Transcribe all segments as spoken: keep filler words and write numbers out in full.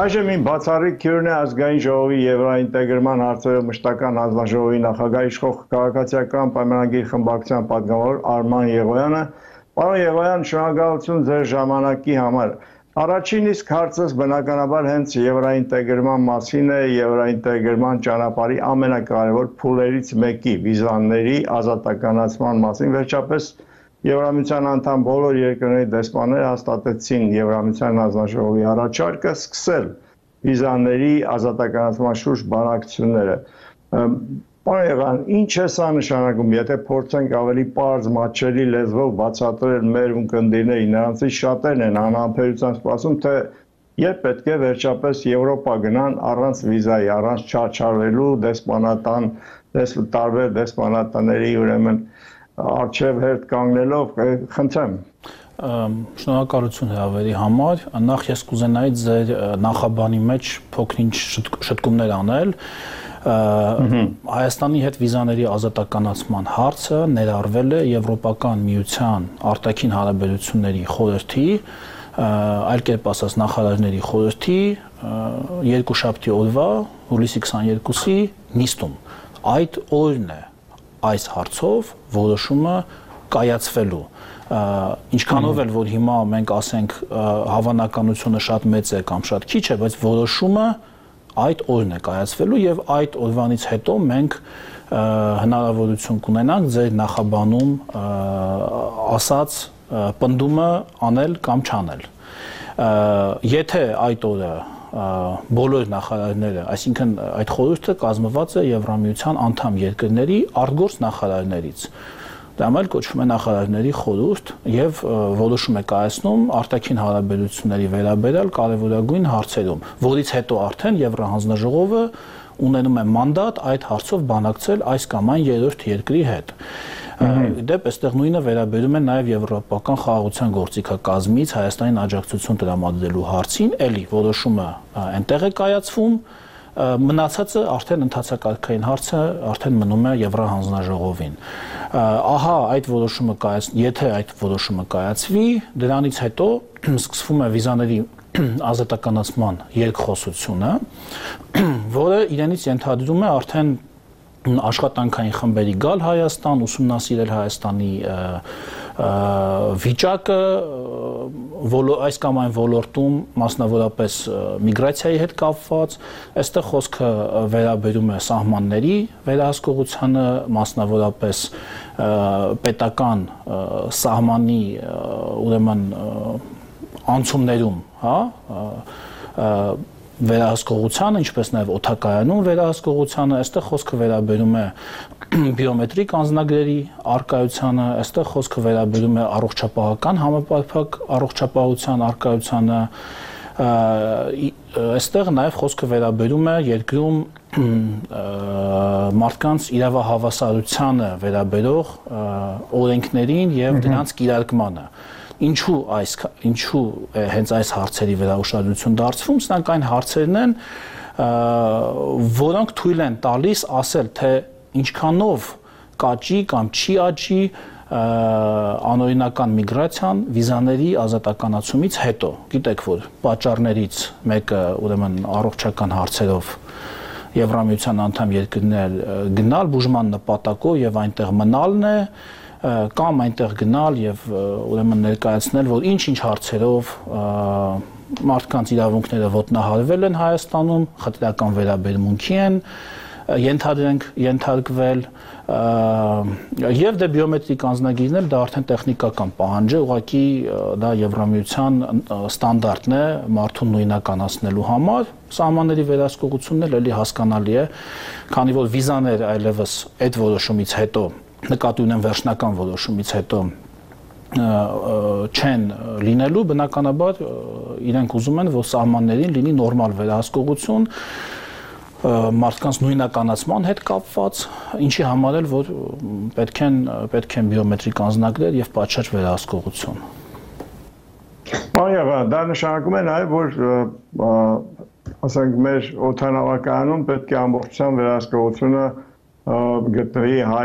Այժմ իմ բացառիկ քյուրն է ազգային ժողովի եվրոինտեգրման հարցերով մշտական հանձնաժողովի նախագահ իշխող քաղաքացիական պայմանագիր խմբակցության պատգամավոր Արման Եղոյանը։ Պարոն Եղոյան, շնորհակալություն ձեր ժամանակի համար։ Առաջին իսկ հարցս բնականաբար հենց եվրոինտեգրման մասին է, եվրոինտեգրման ճանապարհի ամենակարևոր փուլերից մեկի վիզաների ազատականացման մասին։ Վերջապես Եվրամիության անդամ բոլոր երկրների դեսպանները հաստատեցին Եվրամիության հանձնաժողովի առաջարկը սկսել վիզաների ազատականացման շուրջ բանակցությունները։ Պարոն Եղոյան, ինչ է սա նշանակում, եթե փորձենք ավելի պարզ մատչելի լեզվով բացատրել մեր ունկնդիրների, նրանցից շատերն են անհամբերությամբ սպասում, թե երբ պետք է վերջապես Եվրոպա գնան առանց վիզայի, առանց չարչարվելու դեսպանատան, տարբեր դեսպանատների ուրեմն Արչև հերթ կանգնելով, խնդրեմ։ Շնորհակալություն հրավերի համար։ Նախ ես կուզենայի ձեր նախաբանի մեջ փոքրինչ շտկումներ անել։ Հայաստանի հետ վիզաների ազատականացման հարցը ներառվել է Եվրոպական միության արտաքին հարաբերությունների խորհրդի, այլ կերպ ասած նախարարների խորհրդի երկուշաբթի օրվա հուլիսի քսաներկուսի նիստում։ Այդ օրն է այս հարցով որոշումը կայացվելու։ Ինչքանով էլ որ հիմա մենք ասենք հավանականությունը շատ մեծ է կամ շատ քիչ է, բայց որոշումը այդ օրն է կայացվելու եւ այդ օրվանից հետո մենք հնարավորություն կունենանք ձեր նախաբանում ասած պնդումը անել կամ չանել։ Եթե այդ օրը բոլոր նախարարները, այսինքն այդ խորհուրդը կազմված է Եվրամիության անդամ երկրների արտգործ նախարարներից։ Դա էլ կոչվում է նախարարների խորհուրդ եւ որոշում է կայացնում արտաքին հարաբերությունների վերաբերյալ կարևորագույն հարցերում, որից հետո արդեն Եվրահանձնաժողովը ունենում է մանդատ այդ հարցով բանակցել այս կամ այն երրորդ երկրի հետ։ Դեպ այստեղ նույնը վերաբերում է նաև եվրոպական խաղաղության գործիքակազմից Հայաստանին աջակցություն տրամադրելու հարցին, էլի որոշումը այնտեղ է կայացվում, մնացածը արդեն ընդհանցակարգային հարցը արդեն մնում է Եվրահանձնաժողովին։ Ահա այդ որոշումը կայացնի, եթե այդ որոշումը կայացվի, դրանից հետո սկսվում է վիզաների ազատականացման երկխոսությունը, որը իրենից ենթադրում է արդեն աշխատանքային խմբերի գալ Հայաստան, ուսումնասիրել Հայաստանի վիճակը այս կամ այն ոլորտում, մասնավորապես միգրացիայի հետ կապված, այստեղ խոսքը վերաբերում է սահմանների վերահսկողությանը, մասնավորապես պետական սահմանի ուրեմն անցումներում, հա, վերահսկողությանը, ինչպես նաև օդակայանում վերահսկողությանը, այստեղ խոսքը վերաբերում է բիոմետրիկ անձնագրերի առկայությանը, այստեղ խոսքը վերաբերում է առողջապահական համապարփակ առողջապահության առկայությանը, այստեղ նաև խոսքը վերաբերում է երկրում մարդկանց իրավահավասարությանը վերաբերող օրենքներին եւ դրանց կիրարկմանը։ Ինչու այս ինչու է հենց այս հարցերի վրա ուշադրություն դարձվում, սրանք այն հարցերն են, որոնք թույլ են տալիս ասել, թե ինչքանով կաճի կամ չի աճի անօրինական միգրացիան վիզաների ազատականացումից հետո։ Գիտեք, որ պատճառներից մեկը ուրեմն առողջական հարցերով Եվրամիության անդամ երկրներ գնալ բուժման նպատակով եւ այնտեղ մնալն է, կամ այնտեղ գնալ եւ ուրեմն ներկայացնել, որ ինչ-ինչ հարցերով մարդկանց իրավունքները ոտնահարվել են Հայաստանում, խտրական վերաբերմունքի են ենթադրենք ենթարկվել եւ դե բիոմետրիկ անձնագիրն էլ դա արդեն տեխնիկական պահանջ է, ուղղակի դա Եվրամիության ստանդարտն է մարդուն նույնականացնելու համար, սահմանների վերահսկողությունն էլ էլի հասկանալի է, քանի որ վիզաներ այլևս այդ որոշումից հետո նկատի ունեմ վերջնական որոշումից հետո չեն լինելու, բնականաբար իրենք ուզում են, որ սահմաններին լինի նորմալ վերահսկողություն մարդկանց նույնականացման հետ կապված, ինչի համար էլ որ պետք են պետք են բիոմետրիկ անձնագրեր եւ պատշաճ վերահսկողություն։ Այո, դա նշանակում է նաեւ, որ ասենք մեր օդանավակայանում պետք է ամբողջությամբ վերահսկողությունը գտնվի հայ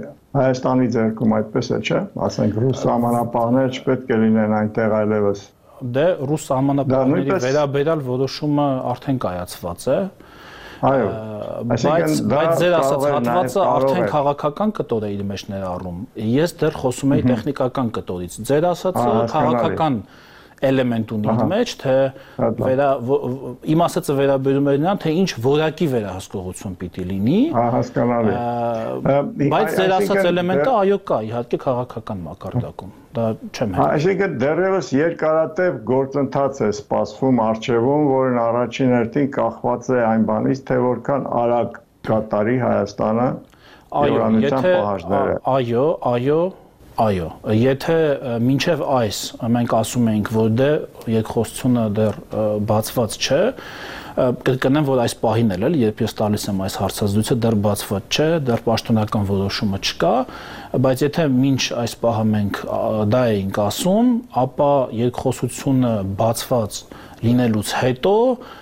Հայաստանի ձեռքում, այդպես է, չէ՞, ասենք ռուս սահմանապահներ չպետք է լինեն այնտեղ այլևս։ դե ռուս սահմանապահների վերաբերյալ որոշումը արդեն կայացված է։ Այո, բայց բայց ձեր ասած հատվածը արդեն քաղաքական կտոր է իր մեջ ներառում։ Ես դեռ խոսում եի տեխնիկական կտորից։ Ձեր ասածը քաղաքական էլեմենտ ունի իր մեջ, թե վերա իմ ասածը վերաբերում է նրան, թե ինչ որակի վերահսկողություն պիտի լինի։ Հասկանալի։ Բայց ձեր ասած էլեմենտը այո կա, իհարկե քաղաքական մակարդակում։ Դա չեմ հետևում։ Այսինքն դեռևս երկարատև գործընթաց է սպասվում արժևում, որն առաջին հերթին կախված է այն բանից, թե որքան արագ կատարի Հայաստանը Եվրամիության պահանջները։ Այո, այո, այո, եթե մինչև այս մենք ասում ենք, որ դե երկխոսությունը դեռ բացված չէ, կրկնեմ, որ այս պահին էլ, երբ ես տալիս եմ այս հարցազրույցը, դեռ բացված չէ, դեռ պաշտոնական որոշումը չկա, բայց եթե մինչ այս պահը մենք դա էինք ասում, ապա երկխոսությունը բացված լինելուց հետո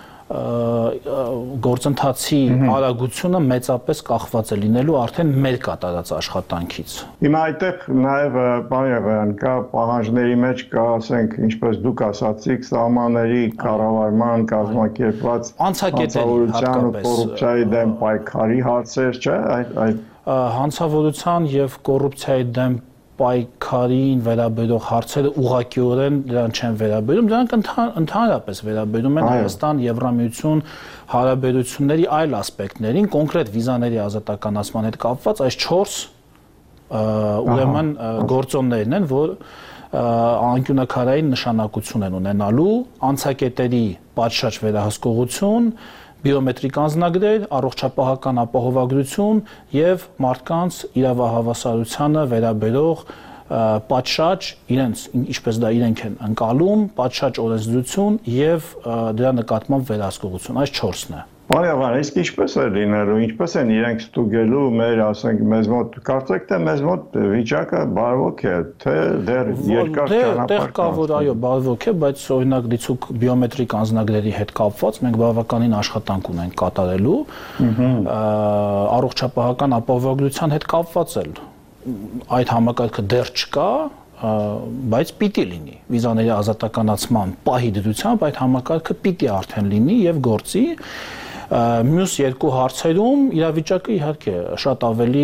գործընթացի արագությունը մեծապես կախված է լինելու արդեն մեր կատարած աշխատանքից։ Հիմա այդտեղ նաև բան եղան, կա պահանջների մեջ կա, ասենք, ինչպես դուք ասացիք, սահմանների կառավարման կազմակերպված հանցավորության ու կոռուպցիայի դեմ պայքարի հարցեր, չէ՞, այդ հանցավորության եւ կոռուպցիայի դեմ պայքարին վերաբերող հարցերը ուղղակիորեն դրան չեն վերաբերում, դրանք ընդհանրապես վերաբերում են Հայաստան, Եվրամիություն հարաբերությունների այլ ասպեկտներին, կոնկրետ վիզաների ազատականացման հետ կապված այս չորս ուրեմն գործոններն են, որ անկյունաքարային նշանակություն են ունենալու, անցակետերի պատշաճ վերահսկողություն, բիոմետրիկ անձնագրեր, առողջապահական ապահովագրություն եւ մարդկանց իրավահավասարությանը վերաբերող պատշաճ իրենց ինչպես դա իրենք են ընկալում, պատշաճ օրենսդրություն եւ դրա նկատմամբ վերահսկողություն, այս չորսն է։ Բարեբան, իսկ ինչպես է լինելու, ինչպես են իրենք ստուգելու մեր, ասենք, մեզ մոտ, կարծեք թե մեզ մոտ վիճակը բարվոք է, թե դեռ երկար ճանապարհ դեռ կա, որ այո, բարվոք է, բայց օրինակ դիցուկ բիոմետրիկ անձնագրերի հետ կապված մենք բավականին աշխատանք ունենք կատարելու, առողջապահական ապահովագրության հետ կապված էլ այդ համակարգը դեռ չկա, բայց պիտի լինի վիզաների ազատականացման պահի դրությամբ այդ համակարգը պիտի արդեն լինի եւ գործի մյուս երկու հարցերում իրավիճակը իհարկե շատ ավելի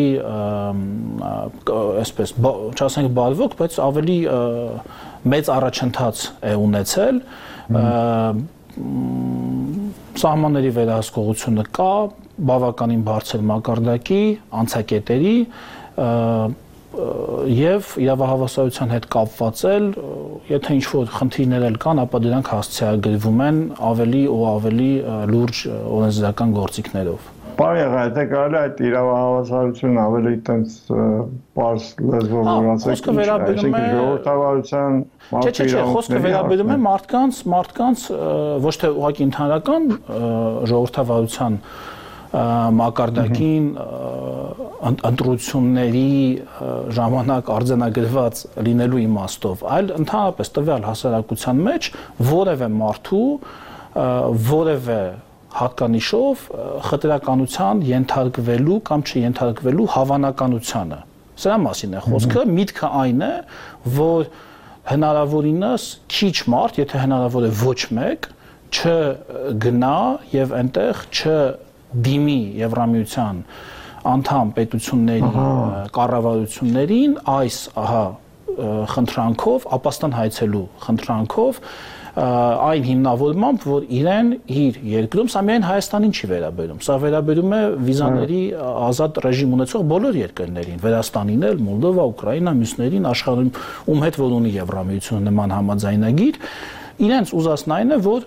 այսպես չասենք բարվոք, բայց ավելի մեծ առաջընթաց է ունեցել սահմանների վերահսկողությունը կա բավականին բարձր մակարդակի անցակետերի եւ իրավահավասարության հետ կապված էլ եթե ինչ-որ խնդիրներ էլ կան, ապա դրանք հասցեագրվում են ավելի ու ավելի լուրջ օրենսդրական գործիքներով։ Բարի եթե կարելի այդ իրավահավասարությունը ավելի տենց պարզ լեզվով ասեք, այսինքն ժողովրդավարության Չէ, չէ, խոսքը վերաբերում է մարդկանց, մարդկանց ոչ թե ուղղակի ընդհանրական ժողովրդավարության մակարդակին ընտրությունների ժամանակ արձանագրված լինելու իմաստով, այլ ընդհանրապես տվյալ հասարակության մեջ որևէ մարդու որևէ հատկանիշով խտրականության ենթարկվելու կամ չենթարկվելու հավանականությունը։ Սրա մասին է խոսքը, միտքը այն է, որ հնարավորինս քիչ մարդ, եթե հնարավոր է ոչ մեկ, չգնա եւ այնտեղ չ դիմի Եվրամիության անդամ պետությունների կառավարություններին այս ահա խնդրանքով, ապաստան հայցելու խնդրանքով այն հիմնավորմամբ, որ իրեն իր երկրում, սա միայն Հայաստանին չի վերաբերում, սա վերաբերում է վիզաների ազատ ռեժիմ ունեցող բոլոր երկրներին, Վրաստանին էլ, Մոլդովա, Ուկրաինա, մյուսներին, աշխարհում ում հետ որ ունի Եվրամիությունը նման համաձայնագիր, իրենց ուզածն այն է, որ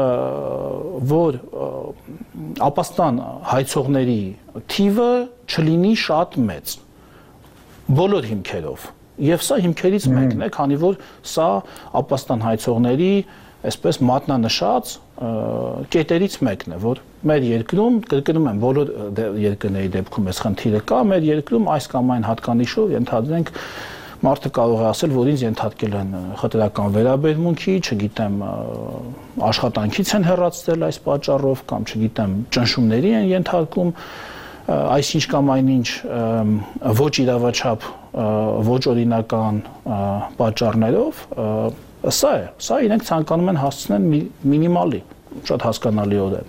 որ ապաստան հայցողների թիվը չլինի շատ մեծ բոլոր հիմքերով եւ սա հիմքերից մեկն է, քանի որ սա ապաստան հայցողների այսպես մատնանշած կետերից մեկն է, որ մեր երկրում, կրկնում եմ, բոլոր երկրների դեպքում այս խնդիրը կա, մեր երկրում այս կամ այն հատկանիշով ենթադրենք մարդը կարող է ասել, որ ինձ ենթարկել են խտրական վերաբերմունքի, չգիտեմ, աշխատանքից են հեռացրել այս պատճառով կամ չգիտեմ, ճնշումների են ենթարկում, այսինչ կամ այնինչ ոչ իրավաչափ, ոչ օրինական պատճառներով, Սա է, սա իրենք ցանկանում են հասցնել մինիմալի, շատ հասկանալիորեն։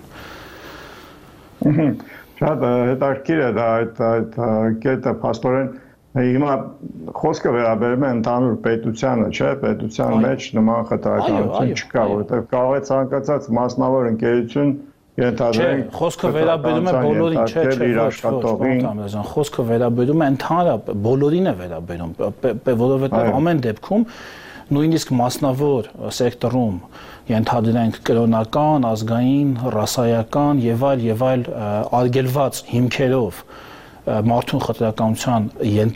Շատ հետաքրքիր է դա այդ այդ կետը փաստորեն հիմա խոսքը վերաբերում է ընդհանուր պետությանը, չէ՞, պետության մեջ նման խտրականություն չկա, որովհետև կարող է ցանկացած մասնավոր ընկերություն Չէ, խոսքը վերաբերում է բոլորին, չէ, չէ, ոչ, խոսքը վերաբերում է ընդհանրապես բոլորին է վերաբերում, որովհետև ամեն դեպքում նույնիսկ մասնավոր սեկտորում ենթադրենք կրոնական, ազգային, ռասայական եւ այլ եւ այլ արգելված հիմքերով մարդուն խտրականության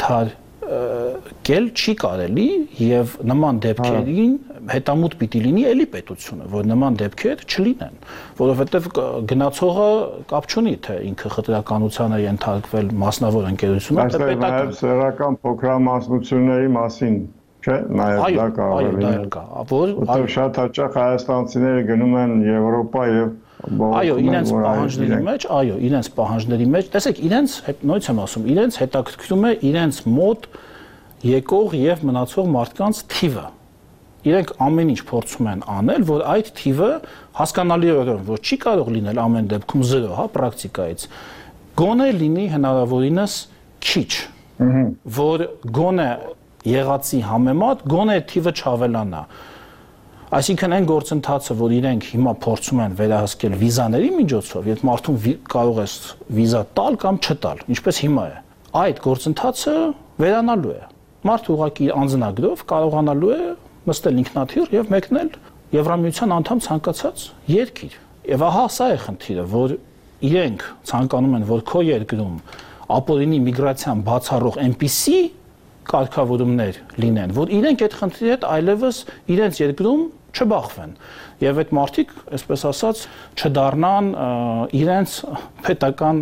ենթարկել չի կարելի եւ նման դեպքերին հետամուտ պիտի լինի էլի պետությունը, որ նման դեպքեր չլինեն, որովհետև գնացողը կապ չունի, թե ինքը խտրականության է ենթարկվել մասնավոր ընկերությունը, թե պետական։ Այստեղ նաև սեռական փոքրամասնությունների մասին, չէ՞, նաև դա կարող է լինել։ Որտեղ շատ հաճախ հայաստանցիները գնում են Եվրոպա եւ Այո, իրենց պահանջների մեջ, այո, իրենց պահանջների մեջ, տեսեք, իրենց նույնց եմ ասում, իրենց հետաքրքրում է իրենց մոտ եկող եւ մնացող մարդկանց թիվը։ Իրենք ամեն ինչ փորձում են անել, որ այդ թիվը հասկանալիորեն, որ չի կարող լինել ամեն դեպքում զրո, հա, պրակտիկայից, գոնե լինի հնարավորինս քիչ, որ գոնե եղածի համեմատ գոնե թիվը չավելանա։ Այսինքն այն գործընթացը, որ իրենք հիմա փորձում են վերահսկել վիզաների միջոցով, երբ մարդուն կարող ես վիզա տալ կամ չտալ, ինչպես հիմա է, այդ գործընթացը վերանալու է։ Մարդը ուղղակի անձնագրով կարողանալու է նստել ինքնաթիռ եւ մեկնել Եվրամիության անդամ ցանկացած երկիր։ Եվ ահա սա է խնդիրը, որ իրենք ցանկանում են, որ քո երկրում ապօրինի միգրացիան բացառող այնպիսի կարգավորումներ լինեն, որ իրենք այդ խնդրի հետ այլևս իրենց երկրում չբախվեն եւ այդ մարդիկ, այսպես ասած, չդառնան իրենց պետական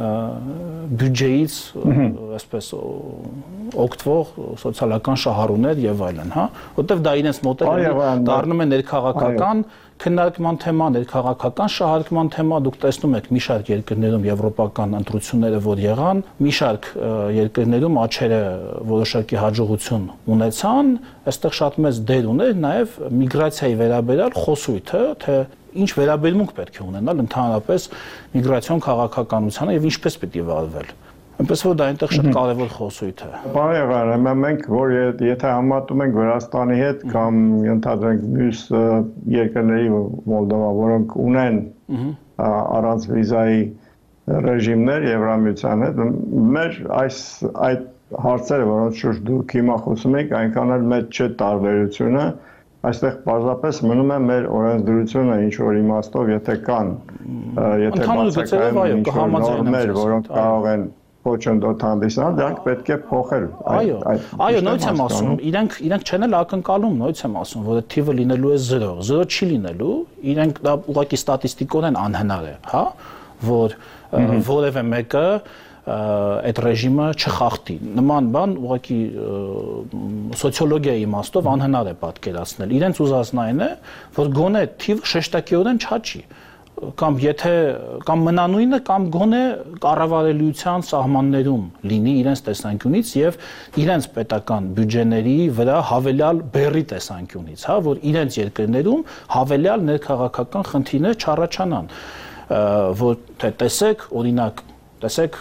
բյուջեից այսպես օգտվող սոցիալական շահառուներ եւ այլն, հա, որտեվ դա իրենց մոտել դառնում է ներքաղաքական քննարկման թեմա, ներքաղաքական շահարկման թեմա, դուք տեսնում եք մի շարք երկրներում եվրոպական ընտրությունները որ եղան, մի շարք երկրներում աչերը որոշակի հաջողություն ունեցան, այստեղ շատ մեծ դեր ուներ նաեւ միգրացիայի վերաբերյալ խոսույթը, թե ինչ վերաբերմունք պետք է ունենալ ընդհանրապես միգրացիոն քաղաքականությանը եւ ինչպես պիտի վարվել։ Այնպես որ դա այնտեղ շատ կարևոր խոսույթ է։ Պարոն Եղայան, մենք որ եթե համատում ենք Վրաստանի հետ կամ ենթադրենք մյուս երկրների Մոլդովա, որոնք ունեն առանց վիզայի ռեժիմներ Եվրամիության հետ, մեր այս այդ հարցերը, որոնց շուրջ դուք հիմա խոսում եք, այնքան էլ մեծ չէ տարբերությունը, այստեղ պարզապես մնում է մեր օրենսդրությունը ինչ որ իմաստով, եթե կան, եթե բացակայում ինչ-որ նորմեր, որոնք կարող են փոչընդոտ հանդիսանալ, դրանք պետք է փոխել։ Այո, այո, նույնց եմ ասում, իրենք իրենք չեն էլ ակնկալում, նույնց եմ ասում, որ թիվը լինելու է զրո, զրո չի լինելու, իրենք դա ուղղակի ստատիստիկորեն անհնար է, հա, որ որևէ մեկը այդ ռեժիմը չխախտի։ Նման բան ուղղակի սոցիոլոգիայի իմաստով անհնար է պատկերացնել։ Իրենց ուզածն այն է, որ գոնե թիվը շեշտակիորեն չաճի, կամ եթե կամ մնանույնը կամ գոնե կառավարելիության սահմաններում լինի իրենց տեսանկյունից եւ իրենց պետական բյուջեների վրա հավելյալ բեռի տեսանկյունից, հա, որ իրենց երկրներում հավելյալ ներքաղաքական խնդիրներ չառաջանան, որ թե տեսեք, օրինակ, տեսեք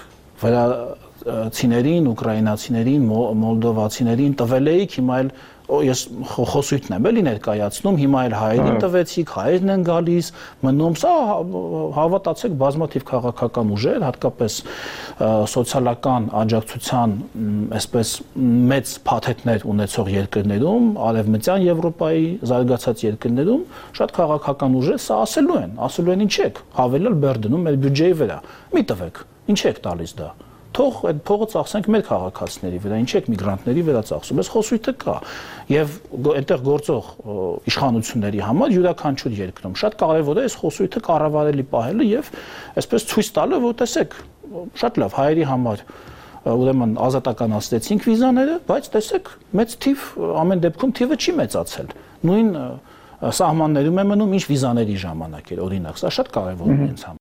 վրացիներին, ուկրաինացիներին, մոլդովացիներին տվել էիք, հիմա էլ ես խոսույթն եմ էլի ներկայացնում, հիմա էլ հայերին տվեցիք, հայերն են գալիս, մնում, սա հավատացեք բազմաթիվ քաղաքական ուժեր, հատկապես սոցիալական աջակցության այսպես մեծ փաթեթներ ունեցող երկրներում, արևմտյան Եվրոպայի զարգացած երկրներում շատ քաղաքական ուժեր սա ասելու են, ասելու են ինչ եք, հավելյալ բեռ դնում մեր բյուջեի վրա, մի տվեք, ինչ եք տալիս դա։ Թող այդ փողը ծախսենք մեր քաղաքացիների վրա, ինչ եք միգրանտների վրա ծախսում, այս խոսույթը կա եւ այնտեղ գործող իշխանությունների համար յուրաքանչյուր երկրում շատ կարեւոր է այս խոսույթը կառավարելի պահելը եւ այսպես ցույց տալը, որ տեսեք, շատ լավ հայերի համար ուրեմն ազատականացրեցինք վիզաները, բայց տեսեք, մեծ թիվ ամեն դեպքում թիվը չի մեծացել։ Նույն սահմաններում է մնում ինչ վիզաների ժամանակ էր, օրինակ, սա շատ կարեւոր է ինձ համար։